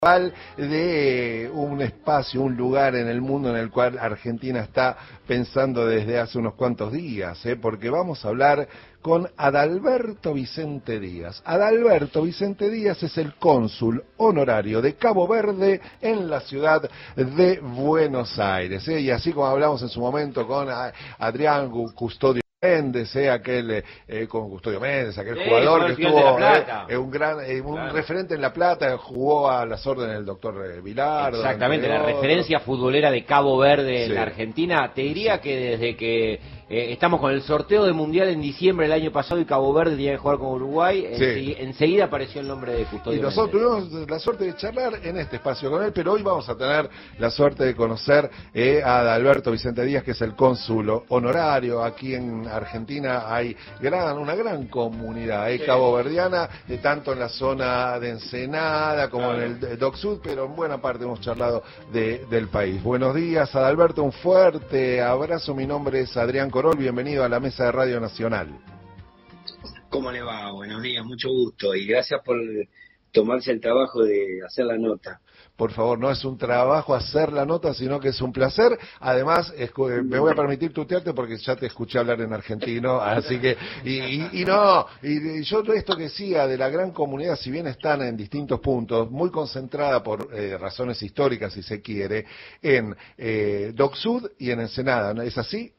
de un espacio, un lugar en el mundo en el cual Argentina está pensando desde hace unos cuantos días, porque vamos a hablar con Adalberto Vicente Díaz. Adalberto Vicente Díaz es el cónsul honorario de Cabo Verde en la ciudad de Buenos Aires, y así como hablamos en su momento con Adrián Custodio Méndez, aquel con Custodio Méndez, aquel jugador que estuvo un referente en La Plata, jugó a las órdenes del doctor Vilar. Exactamente, la referencia futbolera de Cabo Verde en la Argentina. Te diría que desde que estamos con el sorteo del Mundial en diciembre del año pasado y Cabo Verde tenía que jugar con Uruguay, enseguida apareció el nombre de Custodio y nosotros tuvimos la suerte de charlar en este espacio con él, pero hoy vamos a tener la suerte de conocer a Adalberto Vicente Díaz, que es el cónsul honorario. Aquí en Argentina hay una gran comunidad caboverdiana, tanto en la zona de Ensenada como en el Doc Sud, pero en buena parte hemos charlado del país. Buenos días, Adalberto, un fuerte abrazo. Mi nombre es Adrián Corol, bienvenido a la Mesa de Radio Nacional. ¿Cómo le va? Buenos días, mucho gusto y gracias por tomarse el trabajo de hacer la nota. Por favor, no es un trabajo hacer la nota, sino que es un placer. Además, me voy a permitir tutearte porque ya te escuché hablar en argentino, así que, y yo esto que decía de la gran comunidad, si bien están en distintos puntos, muy concentrada por razones históricas, si se quiere, en Doc Sud y en Ensenada, ¿no es así?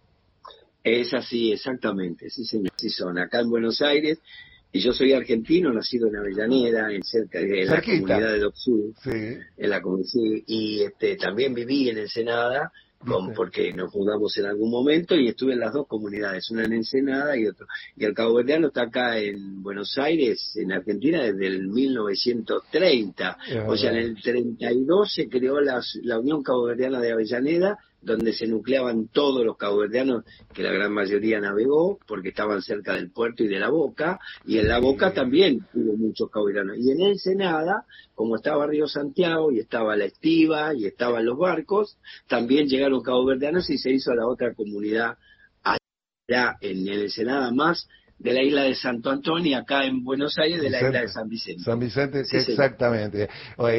Es así, exactamente, sí señor, sí son, acá en Buenos Aires, y yo soy argentino, nacido en Avellaneda, cerca de la comunidad de Doc Sud, en la comunidad, y también viví en Ensenada, porque nos mudamos en algún momento, y estuve en las dos comunidades, una en Ensenada y otra, y el caboverdiano está acá en Buenos Aires, en Argentina, desde el 1930, o sea, en el 32 se creó la Unión Caboverdiana de Avellaneda, donde se nucleaban todos los caboverdianos, que la gran mayoría navegó, porque estaban cerca del puerto y de la Boca, y en la Boca también hubo muchos caboverdianos. Y en Ensenada, como estaba Río Santiago, y estaba la Estiva, y estaban los barcos, también llegaron caboverdianos y se hizo la otra comunidad allá en Ensenada, más de la isla de Santo Antonio, y acá en Buenos Aires de la isla de San Vicente. San Vicente, sí, exactamente.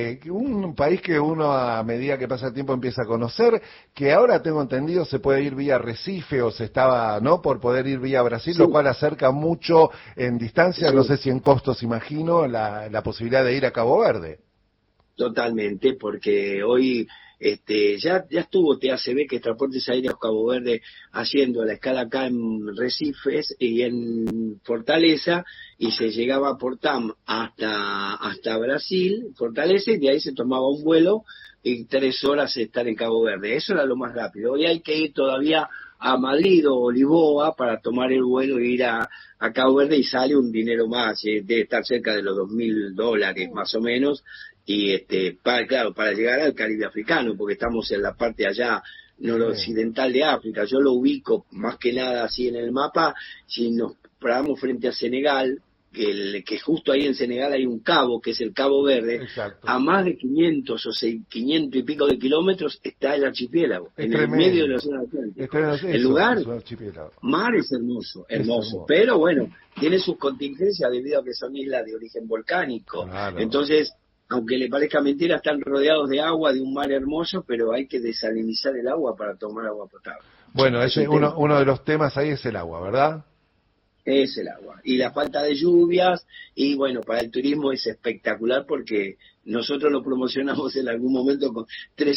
Un país que uno a medida que pasa el tiempo empieza a conocer, que ahora tengo entendido se puede ir vía Recife o se estaba, ¿no?, por poder ir vía Brasil, lo cual acerca mucho en distancia, no sé si en costos, imagino, la posibilidad de ir a Cabo Verde. Totalmente, porque hoy ya estuvo TACB, que es Transportes Aéreos Cabo Verde, haciendo la escala acá en Recifes y en Fortaleza, y se llegaba por TAM hasta Brasil, Fortaleza, y de ahí se tomaba un vuelo y 3 horas estar en Cabo Verde. Eso era lo más rápido. Hoy hay que ir todavía a Madrid o Lisboa para tomar el vuelo e ir a Cabo Verde, y sale un dinero más, debe estar cerca de los $2.000 más o menos, y para llegar al Caribe africano, porque estamos en la parte allá noroccidental de África. Yo lo ubico más que nada así en el mapa, si nos paramos frente a Senegal, que justo ahí en Senegal hay un cabo, que es el Cabo Verde. Exacto. A más de 500 y pico de kilómetros está el archipiélago, en el medio de la zona atlántica. El lugar, mar es hermoso, pero bueno, tiene sus contingencias debido a que son islas de origen volcánico. Claro. Entonces, aunque le parezca mentira, están rodeados de agua, de un mar hermoso, pero hay que desalinizar el agua para tomar agua potable. Bueno, uno de los temas ahí es el agua, ¿verdad? Es el agua. Y la falta de lluvias, y bueno, para el turismo es espectacular porque nosotros lo promocionamos en algún momento con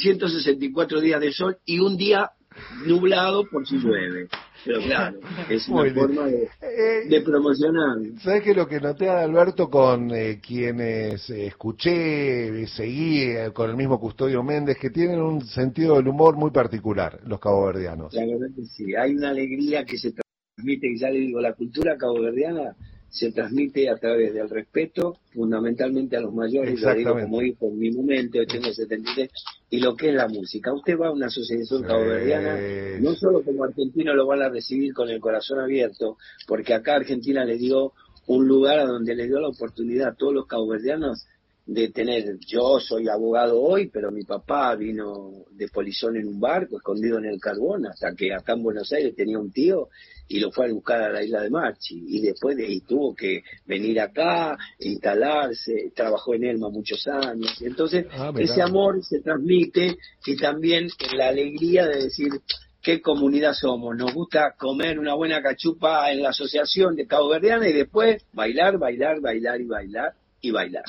364 días de sol y un día nublado por si llueve. Pero claro, es una forma de promocionar. ¿Sabes qué? Lo que noté, Alberto, con quienes escuché, seguí con el mismo Custodio Méndez, que tienen un sentido del humor muy particular, los caboverdianos. La verdad que sí, hay una alegría que se transmite, ya le digo, la cultura caboverdiana se transmite a través del respeto, fundamentalmente a los mayores, lo digo como hijo en mi momento, 873, y lo que es la música. Usted va a una asociación caboverdiana, no solo como argentino lo van a recibir con el corazón abierto, porque acá Argentina le dio un lugar a donde le dio la oportunidad a todos los caboverdianos yo soy abogado hoy, pero mi papá vino de polizón en un barco, escondido en el carbón, hasta que acá en Buenos Aires tenía un tío y lo fue a buscar a la isla de Marchi, y después de ahí tuvo que venir acá, instalarse, trabajó en Elma muchos años, entonces ese amor se transmite, y también en la alegría de decir qué comunidad somos. Nos gusta comer una buena cachupa en la asociación de caboverdiana y después bailar, bailar, bailar y bailar y bailar.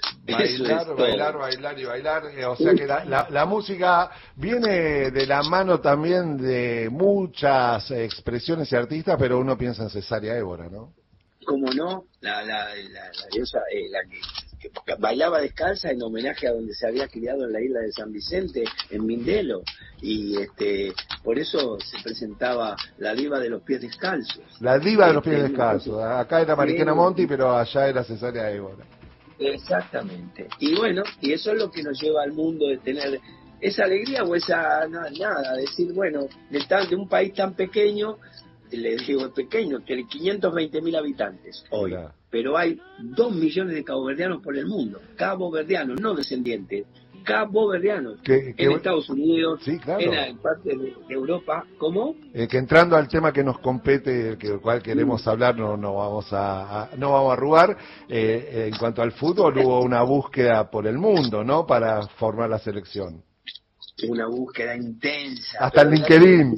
Bailar y bailar. O sea que la música viene de la mano también de muchas expresiones y artistas, pero uno piensa en Cesárea Évora, ¿no? ¿Cómo no? La diosa, que bailaba descalza en homenaje a donde se había criado en la isla de San Vicente, en Mindelo, y por eso se presentaba la diva de los pies descalzos. La diva de los pies descalzos. Acá era Mariquena Monti, pero allá era Cesárea Évora. Exactamente. Y bueno, y eso es lo que nos lleva al mundo, de tener esa alegría o esa nada, decir, bueno, de un país tan pequeño, le digo pequeño, tiene 520.000 habitantes hoy, claro, pero hay 2 millones de caboverdianos por el mundo, caboverdianos, no descendientes, caboverdianos, en Estados Unidos, sí, claro, en parte de Europa. ¿Cómo? Que entrando al tema que nos compete, el cual queremos hablar, no vamos a arrugar, en cuanto al fútbol, hubo una búsqueda por el mundo, ¿no?, para formar la selección. Una búsqueda intensa. Hasta el LinkedIn.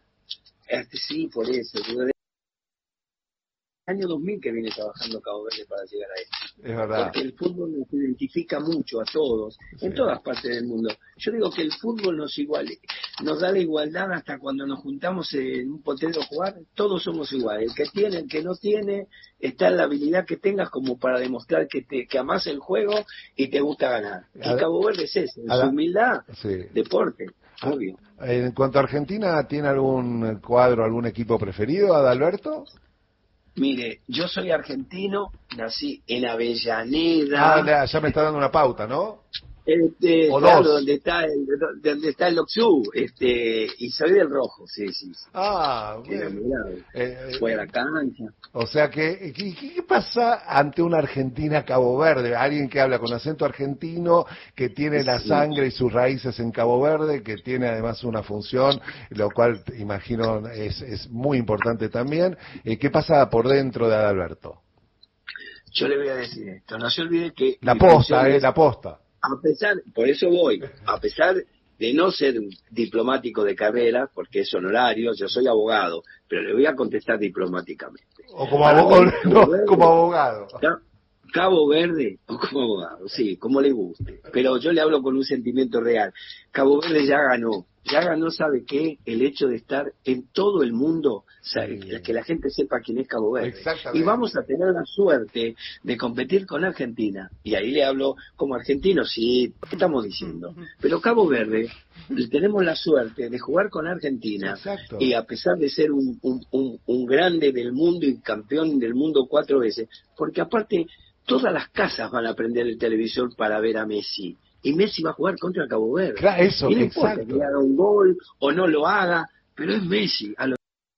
Sí, por eso. Desde el año 2000 que viene trabajando Cabo Verde para llegar a esto. Es verdad. Porque el fútbol nos identifica mucho a todos, sí, en todas partes del mundo. Yo digo que el fútbol nos da la igualdad hasta cuando nos juntamos en un potrero a jugar, todos somos iguales. El que tiene, el que no tiene, está en la habilidad que tengas como para demostrar que amás el juego y te gusta ganar. Y Cabo Verde es eso, en su humildad, sí, deporte. Obvio. En cuanto a Argentina, ¿tiene algún cuadro, algún equipo preferido, Adalberto? Mire, yo soy argentino, nací en Avellaneda. Ya me está dando una pauta, ¿no? Claro, donde está el Oxú, y soy del Rojo, sí. Bien. Fue a la cancha. O sea que, ¿qué pasa ante una Argentina Cabo Verde? Alguien que habla con acento argentino, que tiene la sangre y sus raíces en Cabo Verde, que tiene además una función, lo cual imagino es muy importante también. ¿Qué pasa por dentro de Adalberto? Yo le voy a decir esto, no se olvide que... La posta. Por eso a pesar de no ser un diplomático de carrera, porque es honorario, yo soy abogado, pero le voy a contestar diplomáticamente. O como abogado. Cabo Verde, o como abogado, sí, como le guste. Pero yo le hablo con un sentimiento real. Cabo Verde ya ganó, ¿sabe qué? El hecho de estar en todo el mundo, que la gente sepa quién es Cabo Verde. Y vamos a tener la suerte de competir con Argentina. Y ahí le hablo como argentino, sí, ¿qué estamos diciendo? Pero Cabo Verde, tenemos la suerte de jugar con Argentina. Exacto. Y a pesar de ser un grande del mundo y campeón del mundo 4 veces, porque aparte todas las casas van a prender el televisor para ver a Messi. Y Messi va a jugar contra Cabo Verde. Claro, eso, y no importa que haga un gol o no lo haga, pero es Messi. A los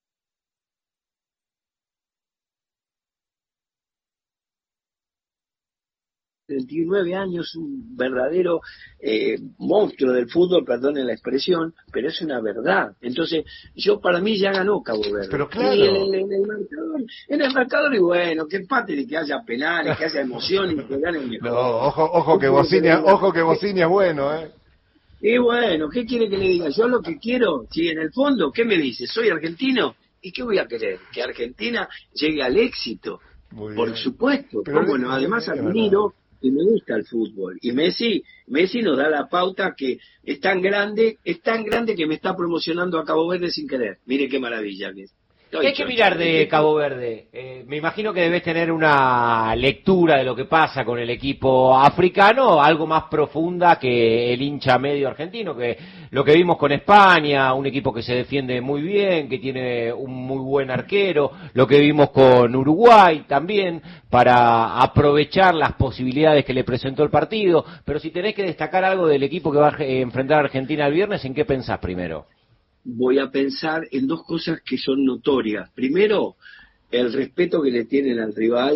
39 años, un verdadero monstruo del fútbol, perdonen la expresión, pero es una verdad. Entonces, para mí ya ganó Cabo Verde. Pero claro. Y en el marcador, y bueno, que empate, y que haya penales, que haya emoción y que gane el mejor. No, ojo que Bocini es bueno, Y bueno, ¿qué quiere que le diga? Yo lo que quiero, si en el fondo, ¿qué me dice? ¿Soy argentino? ¿Y qué voy a querer? Que Argentina llegue al éxito. Por supuesto. Pero bueno, además admiro y me gusta el fútbol. Y Messi nos da la pauta que es tan grande que me está promocionando a Cabo Verde sin querer. Mire qué maravilla que es. ¿Qué hay que mirar de Cabo Verde? Me imagino que debes tener una lectura de lo que pasa con el equipo africano, algo más profunda que el hincha medio argentino, que lo que vimos con España, un equipo que se defiende muy bien, que tiene un muy buen arquero, lo que vimos con Uruguay también, para aprovechar las posibilidades que le presentó el partido. Pero si tenés que destacar algo del equipo que va a enfrentar a Argentina el viernes, ¿en qué pensás primero? Voy a pensar en 2 cosas que son notorias. Primero, el respeto que le tienen al rival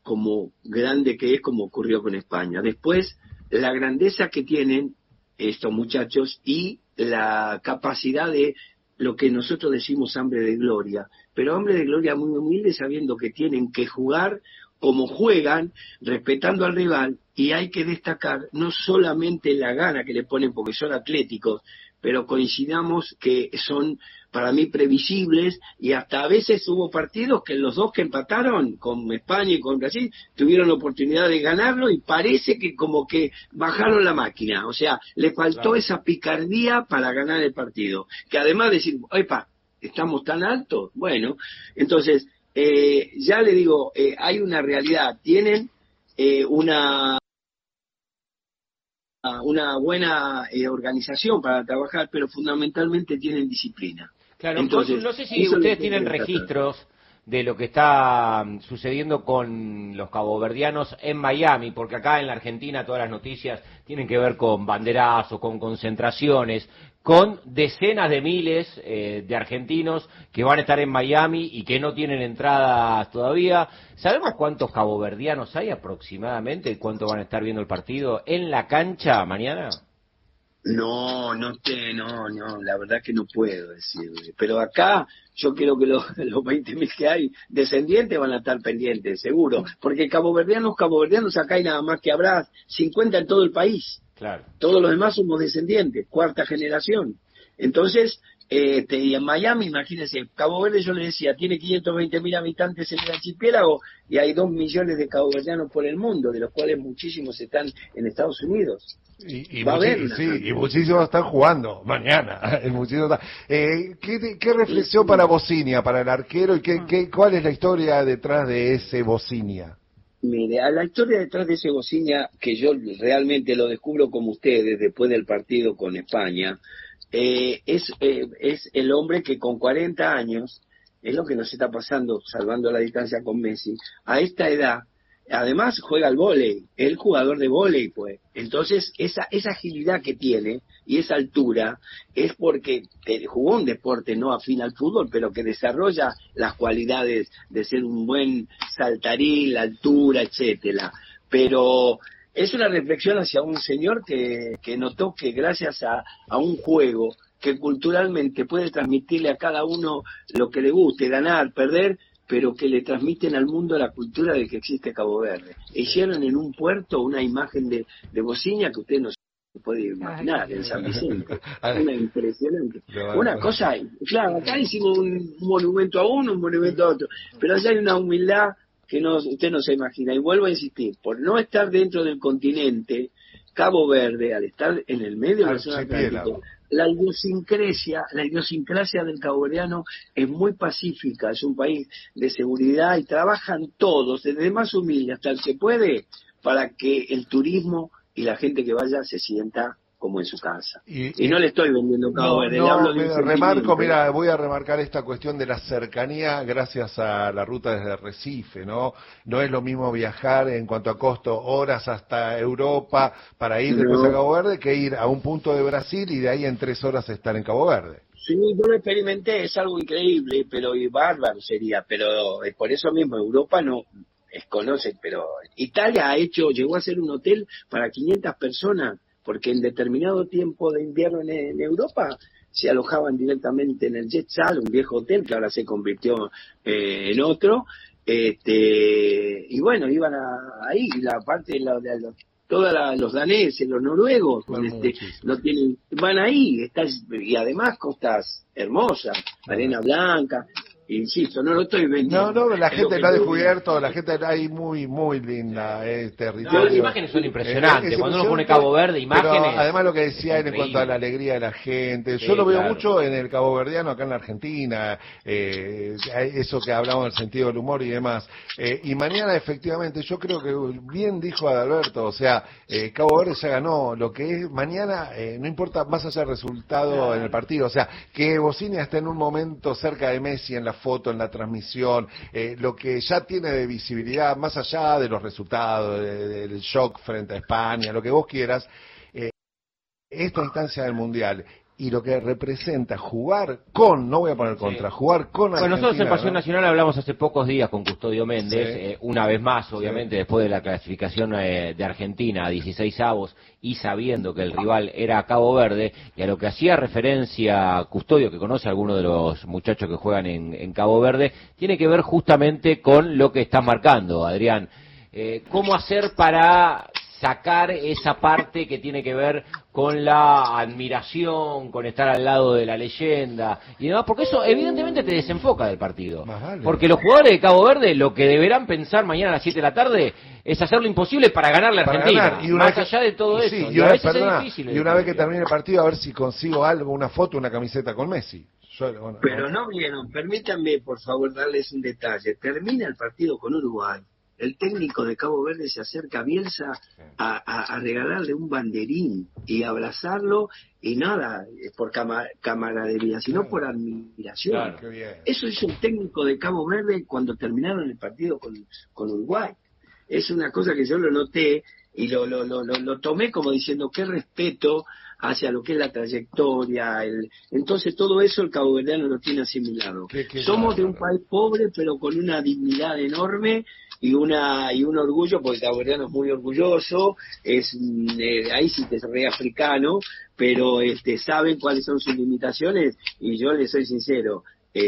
como grande que es, como ocurrió con España. Después, la grandeza que tienen estos muchachos y la capacidad de lo que nosotros decimos hambre de gloria, pero hambre de gloria muy humilde, sabiendo que tienen que jugar como juegan, respetando al rival, y hay que destacar no solamente la gana que le ponen porque son atléticos, pero coincidamos que son para mí previsibles, y hasta a veces hubo partidos que los dos que empataron, con España y con Brasil, tuvieron la oportunidad de ganarlo y parece que como que bajaron la máquina, o sea, le faltó esa picardía para ganar el partido, que además de decir, epa, estamos tan altos, bueno, entonces ya le digo, hay una realidad, tienen una buena organización para trabajar, pero fundamentalmente tienen disciplina. Claro, entonces no sé si ustedes tienen registros de lo que está sucediendo con los caboverdianos en Miami, porque acá en la Argentina todas las noticias tienen que ver con banderazos, con concentraciones, con decenas de miles de argentinos que van a estar en Miami y que no tienen entradas todavía. ¿Sabemos cuántos caboverdianos hay aproximadamente y cuánto van a estar viendo el partido en la cancha mañana? No, la verdad que no puedo decirle. Pero acá yo creo que los 20.000 que hay descendientes van a estar pendientes, seguro. Porque caboverdianos acá hay nada más que habrá 50 en todo el país. Claro. Todos los demás somos descendientes, cuarta generación. Entonces, y en Miami, imagínense, Cabo Verde, yo le decía, tiene 520.000 habitantes en el archipiélago y hay 2 millones de caboverdianos por el mundo, de los cuales muchísimos están en Estados Unidos. Y muchísimos están jugando mañana. ¿Qué reflexión para Bocinia, para el arquero, y cuál es la historia detrás de ese Bocinia? Mire, a la historia detrás de ese Bocinia, que yo realmente lo descubro como ustedes después del partido con España, es el hombre que con 40 años, es lo que nos está pasando, salvando la distancia con Messi, a esta edad. Además juega al vóley, es el jugador de vóley, pues. Entonces, esa agilidad que tiene y esa altura es porque jugó un deporte no afín al fútbol, pero que desarrolla las cualidades de ser un buen saltarín, la altura, etcétera. Pero es una reflexión hacia un señor que notó que gracias a un juego que culturalmente puede transmitirle a cada uno lo que le guste, ganar, perder, pero que le transmiten al mundo la cultura de que existe Cabo Verde. Hicieron en un puerto una imagen de Bocinia que usted no se puede imaginar, en San Vicente. Una impresionante. Una cosa, claro, acá hicimos un monumento a uno, un monumento a otro, pero allá hay una humildad que usted no se imagina. Y vuelvo a insistir, por no estar dentro del continente, Cabo Verde, al estar en el medio del Océano Atlántico, la idiosincrasia del caboverdiano es muy pacífica, es un país de seguridad y trabajan todos, desde el más humilde hasta el que puede, para que el turismo y la gente que vaya se sienta como en su casa. Y no le estoy vendiendo Cabo Verde, le hablo de voy a remarcar esta cuestión de la cercanía gracias a la ruta desde Recife, ¿no? No es lo mismo viajar en cuanto a costo, horas hasta Europa para ir después a Cabo Verde, que ir a un punto de Brasil y de ahí en 3 horas estar en Cabo Verde. Sí, yo lo experimenté, es algo increíble, pero y bárbaro sería, pero por eso mismo Europa no desconoce, pero Italia llegó a ser un hotel para 500 personas, porque en determinado tiempo de invierno en Europa se alojaban directamente en el Jet Sal, un viejo hotel que ahora se convirtió en otro, y bueno, iban ahí, la parte de los daneses, los noruegos, van ahí, y además costas hermosas, arena blanca. Insisto, no lo estoy vendiendo. No, la gente lo ha descubierto, la gente ahí muy linda, territorio. Las imágenes son impresionantes, cuando uno pone Cabo Verde, imágenes. Pero además lo que decía él en cuanto a la alegría de la gente, yo lo veo mucho en el caboverdiano acá en la Argentina, eso que hablamos del sentido del humor y demás. Y mañana efectivamente, yo creo que bien dijo Adalberto, o sea, Cabo Verde ya ganó, lo que es mañana, no importa más allá del resultado en el partido, o sea, que Bocinia esté en un momento cerca de Messi en la foto, en la transmisión, lo que ya tiene de visibilidad, más allá de los resultados, del shock frente a España, lo que vos quieras, esta instancia del Mundial, y lo que representa jugar con, no voy a poner contra, jugar con Argentina. Bueno, nosotros en Pasión Nacional hablamos hace pocos días con Custodio Méndez, una vez más, obviamente, después de la clasificación de Argentina a 16avos y sabiendo que el rival era Cabo Verde, y a lo que hacía referencia Custodio, que conoce a algunos de los muchachos que juegan en Cabo Verde, tiene que ver justamente con lo que está marcando, Adrián. ¿Cómo hacer para sacar esa parte que tiene que ver con la admiración, con estar al lado de la leyenda y demás? Porque eso evidentemente te desenfoca del partido. Vale. Porque los jugadores de Cabo Verde lo que deberán pensar mañana a las 7 de la tarde es hacer lo imposible para ganarle a Argentina. Y más allá de todo eso. Sí, y a veces es difícil. Y una vez que termine el partido, a ver si consigo algo, una foto, una camiseta con Messi. Pero no vieron, permítanme por favor darles un detalle. Termina el partido con Uruguay. El técnico de Cabo Verde se acerca a Bielsa a regalarle un banderín y abrazarlo, y nada, por camaradería, sino por admiración. Claro, eso hizo el técnico de Cabo Verde cuando terminaron el partido con Uruguay. Es una cosa que yo lo noté y lo tomé como diciendo qué respeto hacia lo que es la trayectoria, entonces todo eso el caboverdiano lo tiene asimilado. Somos de un país pobre pero con una dignidad enorme y un orgullo, porque el caboverdiano es muy orgulloso, ahí sí que es re africano, pero saben cuáles son sus limitaciones, y yo les soy sincero,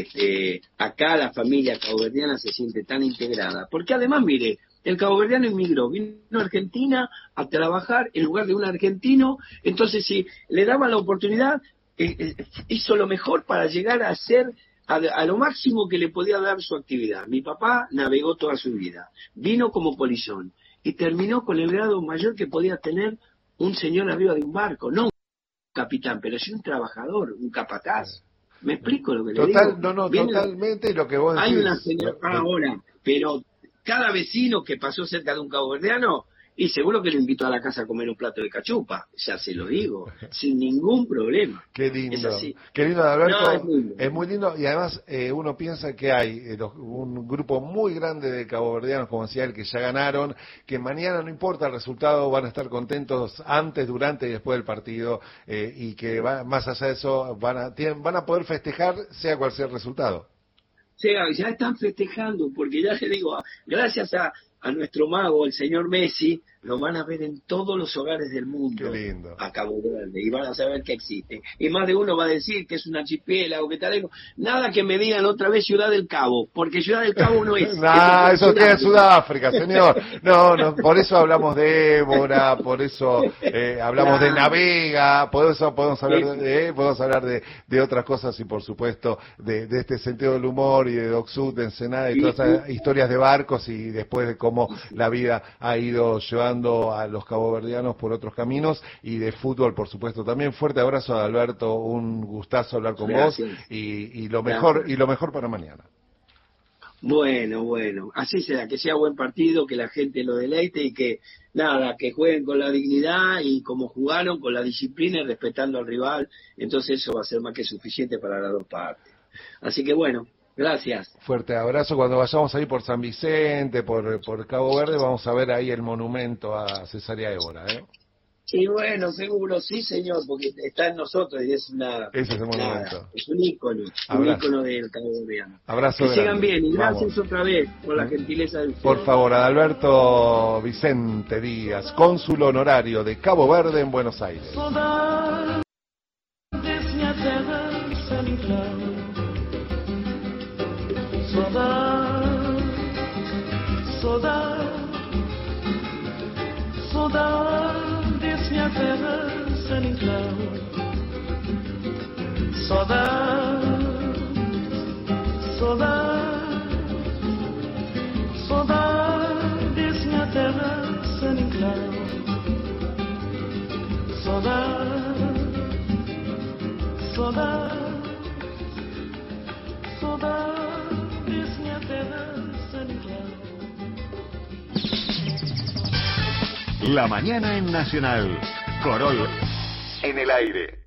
acá la familia caboverdiana se siente tan integrada, porque además mire, el caboverdiano inmigró, vino a Argentina a trabajar en lugar de un argentino, entonces si le daban la oportunidad, hizo lo mejor para llegar a ser a lo máximo que le podía dar su actividad. Mi papá navegó toda su vida, vino como polizón y terminó con el grado mayor que podía tener un señor arriba de un barco, no un capitán, pero sí un trabajador, un capataz. ¿Me explico lo que le digo? Totalmente lo que vos decís. Hay una señora ahora, pero cada vecino que pasó cerca de un caboverdiano, y seguro que lo invitó a la casa a comer un plato de cachupa, ya se lo digo, sin ningún problema. Qué lindo, es así. Qué lindo, Alberto. No, es muy lindo, y además uno piensa que hay un grupo muy grande de caboverdianos, como decía él, que ya ganaron, que mañana no importa el resultado, van a estar contentos antes, durante y después del partido, y que más allá de eso van a poder festejar sea cual sea el resultado. O sea, ya están festejando, porque ya les digo, gracias a nuestro mago, el señor Messi, lo van a ver en todos los hogares del mundo. Qué lindo. A Cabo Verde, y van a saber que existe. Y más de uno va a decir que es un archipiélago, que tal. Nada que me digan otra vez Ciudad del Cabo, porque Ciudad del Cabo no es. Eso queda en Sudáfrica, señor. No, por eso hablamos de Évora, por eso hablamos de Navega, por eso podemos hablar de otras cosas, y por supuesto de este sentido del humor y de Doc Sud, de Ensenada, y todas esas historias de barcos, y después de cómo la vida ha ido llevando a los caboverdianos por otros caminos, y de fútbol, por supuesto, también. Fuerte abrazo a Alberto, un gustazo hablar con vos, y lo mejor para mañana. Bueno, así será, que sea buen partido, que la gente lo deleite, y que que jueguen con la dignidad y como jugaron, con la disciplina y respetando al rival. Entonces eso va a ser más que suficiente para las dos partes. Así que bueno, gracias. Fuerte abrazo. Cuando vayamos ahí por San Vicente, por Cabo Verde, vamos a ver ahí el monumento a Cesárea Évora, Sí, bueno, seguro, sí, señor, porque está en nosotros y es ese es el monumento. Es un ícono del caboverdiano. Abrazo que grande. sigan bien, y gracias Vamos. otra vez por la gentileza del Por favor, Adalberto Vicente Díaz, cónsul honorario de Cabo Verde en Buenos Aires. Saudades, minha terra sem enclave. Saudades, saudades, minha terra sem enclave. Saudades, saudades, minha terra sem enclave. La mañana en Nacional. Corol en el aire.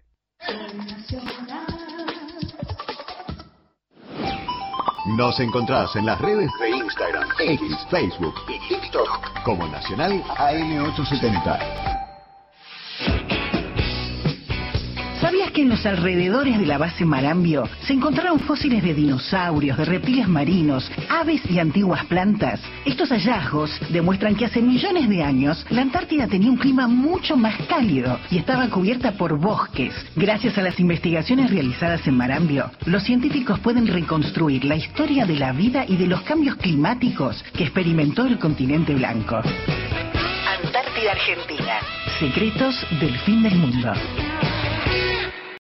Nos encontrás en las redes de Instagram, X, Facebook y TikTok como Nacional AM870. Son ¿Sabías que en los alrededores de la base Marambio se encontraron fósiles de dinosaurios, de reptiles marinos, aves y antiguas plantas? Estos hallazgos demuestran que hace millones de años la Antártida tenía un clima mucho más cálido y estaba cubierta por bosques. Gracias a las investigaciones realizadas en Marambio, los científicos pueden reconstruir la historia de la vida y de los cambios climáticos que experimentó el continente blanco. Antártida Argentina. Secretos del fin del mundo.